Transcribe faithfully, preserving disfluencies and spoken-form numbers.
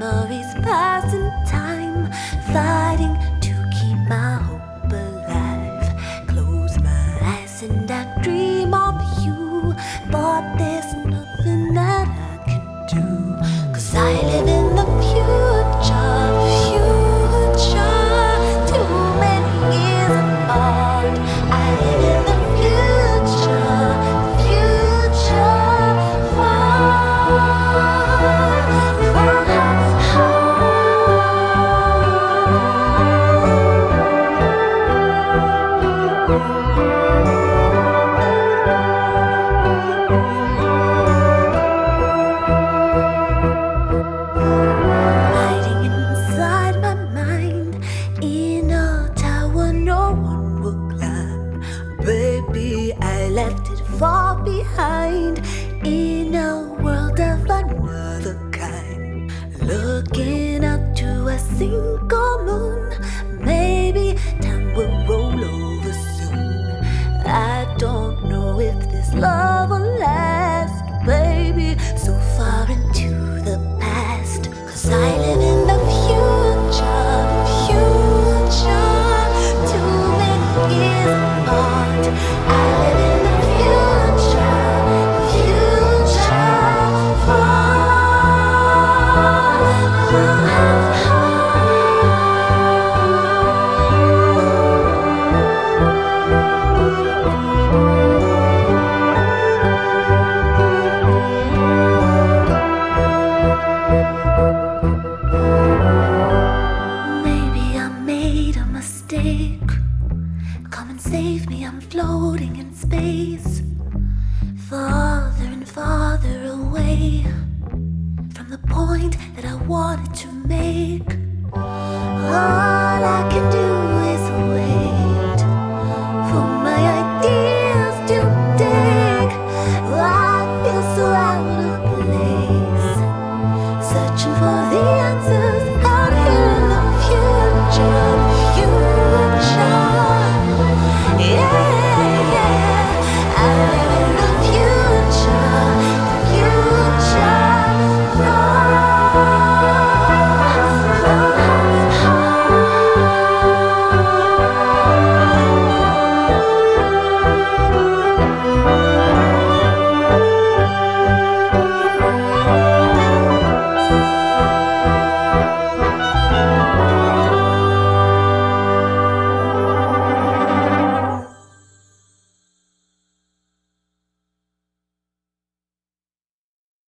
Memories passing time, fighting to keep my hope alive. Close my eyes and I dream of you, but there's nothing that I can do. Cause I live in the future, future, too many years apart. I live in the future, future, far, far, hiding inside my mind in a tower no one will climb. Baby, I left it far behind in a world of another kind. Looking up to a single moon, maybe time will roll over soon. I don't know if this love will last, baby, so far into the past. Cause I live in the future, future, too many years apart. I live in the future, future, far, far, maybe I made a mistake. Come and save me, I'm floating in space, farther and farther away from the point that I wanted to make. All I can do is wait for my ideas to take. I feel so out of place, searching for